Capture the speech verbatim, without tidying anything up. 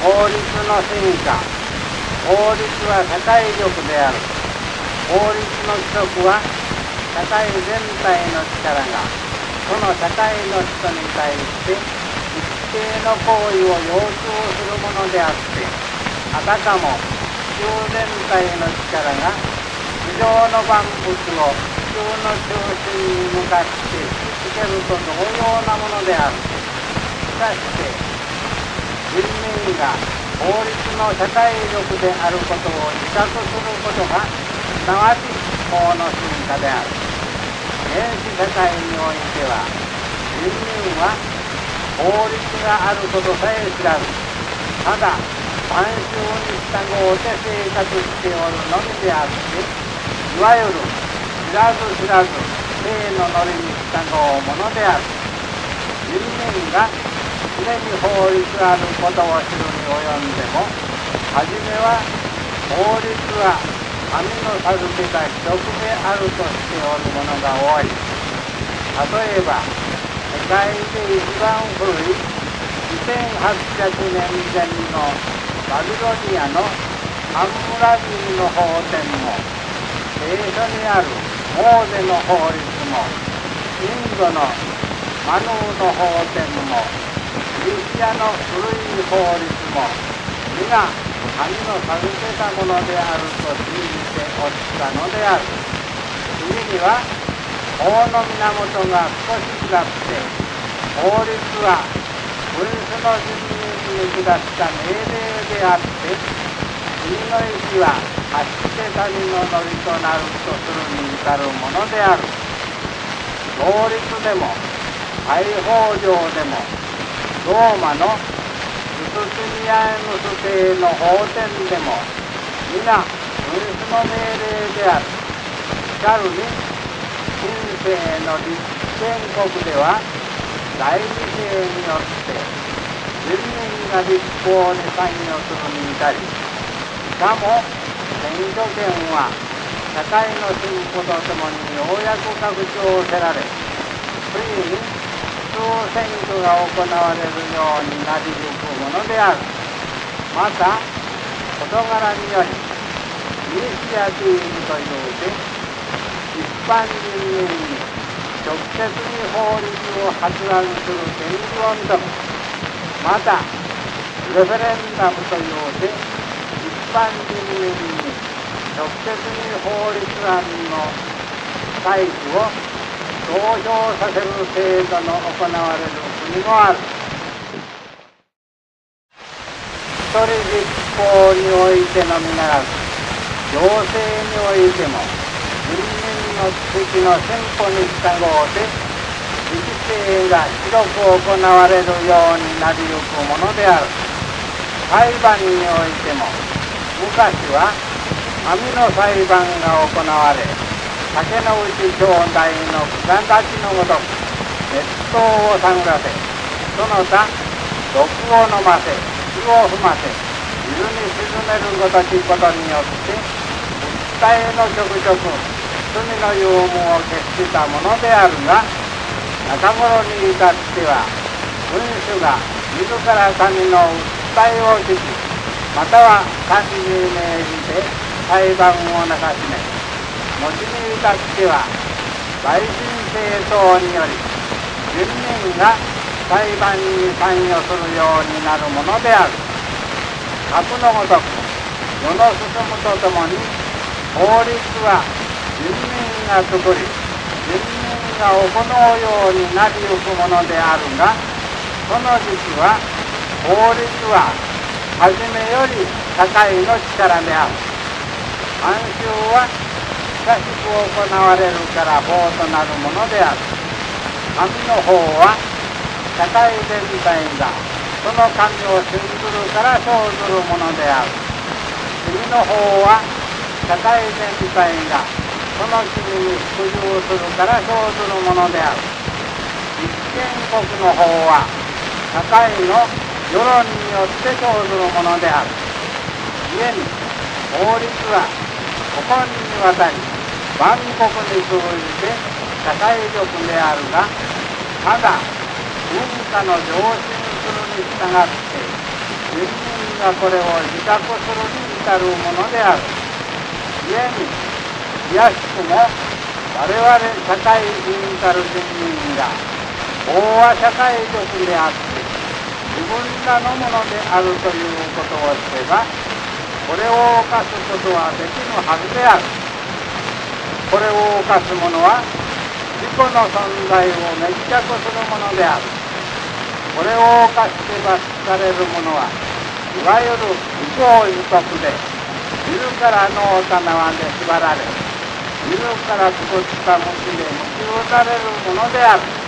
法律の進化。法律は社会力である。法律の規則は社会全体の力がその社会の人に対して一定の行為を要求するものであって、あたかも地球全体の力が地上の万物を地球の中心に向かって突きつけると同様なものである。しかして人民が法律の社会力であることを自覚することがすなわち法の進化である。原始社会においては人民は法律があることさえ知らず、ただ慣習に従うて生活しておるのみであって、いわゆる知らず知らず性のノリに従うものである。人民が常に法律あることを知るに及んでも、はじめは法律は神の授けた規則であるとしておるものが多い。例えば世界で一番古いにせんはっぴゃくねんぜんのバビロニアのハンムラビーの法典も、聖書にあるモーゼの法律も、インドのマヌーの法典も、ギリシアの古い法律も皆神の授けたものであると信じておったのである。次には法の源が少し違って、法律は君主の人民に下した命令であって、国の意志は発して民のノリとなるとするに至るものである。法律でも大法条でもローマのユスティニアヌス帝の法典でも皆君主の命令である。しかるに近世の立憲国では第二世によって人民が立法に参与するに至り、しかも選挙権は社会の進歩とともにようやく拡張せられ、ついに普通選挙が行われるようになりゆくものである。また事柄によりイニシアティブというて一般人民に直接に法律を発案する権利を認め、またレフェレンダムというて一般人民に直接に法律案の採決を投票させる制度の行われる国もある。一人立法においてのみならず、行政においても人民の知識の進歩に従うて自治制が広く行われるようになりゆくものである。裁判においても昔は神の裁判が行われ、竹の内兄弟の草立ちのごとく熱湯を探らせ、その他毒を飲ませ火を踏ませ水に沈めるごときことによって訴えのちょくちょく罪の勇務を決したものであるが、中頃に至っては君主が自ら神の訴えを聞き、または神に命じて裁判をなさしめ、後に至っては大神政党により人民が裁判に参与するようになるものである。かくのごとく世の進むとともに法律は人民が作り人民が行うようになりゆくものであるが、その実は法律ははじめより社会の力である。慣習は久しく行われるから法となるものである。神の法は社会全体がその神を信ずるから生ずるものである。君の法は社会全体がその君に服従するから生ずるものである。立憲国の法は社会の世論によって生ずるものである。故に法律は古今にわたり万国に通じて社会力であるが、ただ文化の上進するに従って人民のがこれを自覚するに至るものである。故に、いやしくも我々社会人たる人民が飽和社会力であって自分らのものであるということを知れば、これを犯すことはできぬはずである。これを犯す者は自己の存在を滅却するものである。これを犯して罰される者はいわゆる不幸有徳で、自らの棚輪で縛られ、自ら作った虫で鞭打たれるものである。